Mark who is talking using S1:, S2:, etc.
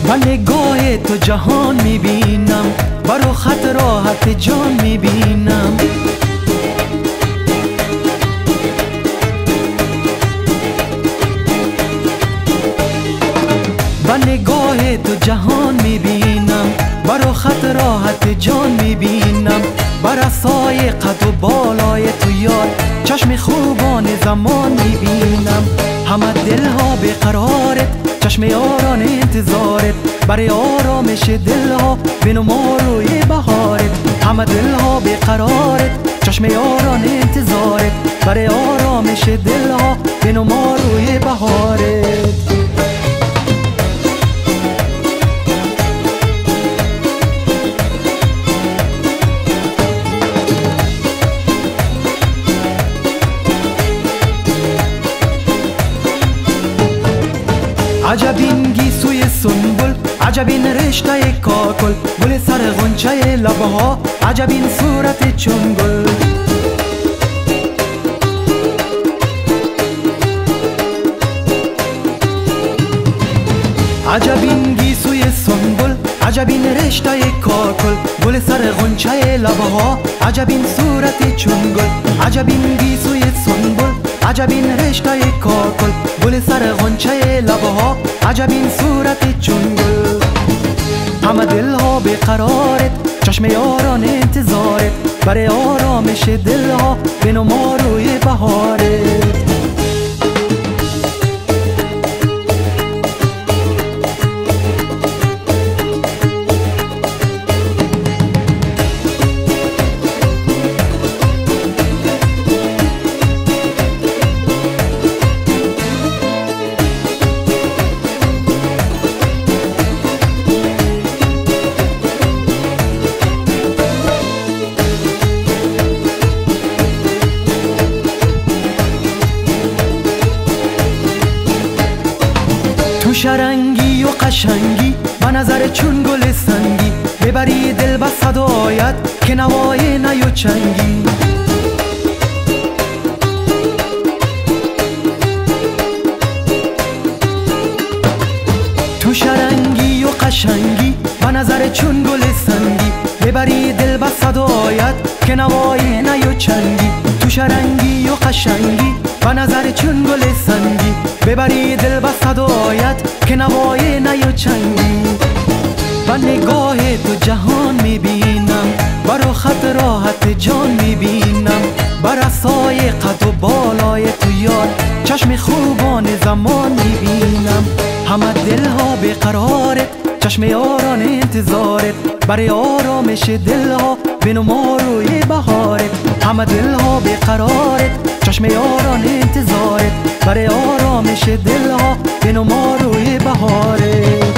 S1: من نگاه تو جهان میبینم، برو خط راحت جان میبینم. من نگاه تو جهان میبینم، برو خط راحت جان میبینم. بر اسای قد و بالای تو یار، چشم خوبان زمان میبینم. همه دلها به قرارت، چشم یاران انتظارت. برای آرامش دلها بنما روی بهارت. همه دلها به قرارت، چشم یاران انتظارت. برای آرامش دلها بنما روی بهارت. عجب این گیسوی سنبل، عجب این رشته کاکل. گل سر غنچه لبها، عجب این صورت چون گل. عجب این گیسوی سنبل، عجب این رشته کاکل. گل سر غنچه لبها، عجب این صورت چون گل. عجب این گیسوی سنبل، عجب این رشته کاکل. گل سر غنچه لبها، عجب این صورت چون گل. همه دلها به قرارت، چشم یاران انتظارت. برای آرامش دلها بنما روی بهارت. تو شرنگی و قشنگی، به نظر چون گل سنگی. ببری دل به صدایت که نوای نی و چنگی. تو شرنگی و قشنگی، به نظر چون گل سنگی. ببری دل به صدایت که نوای نی و چنگی. تو شرنگی و قشنگی، به نظر چون گل سنگی. ببری دل به صدایت که نوای نی و چنگی. من نگاه تو جهان میبینم، برو خط راحت جان میبینم. بر اسای قد و بالای تو یار، چشم خوبان زمان میبینم. همه دلها به قرارت، چشم یاران انتظارت. برای آرامش دلها بنما روی بهارت. همه دلها به قرارت، چشم یاران انتظارت. برای آرامش دلها بنما روی بهارت.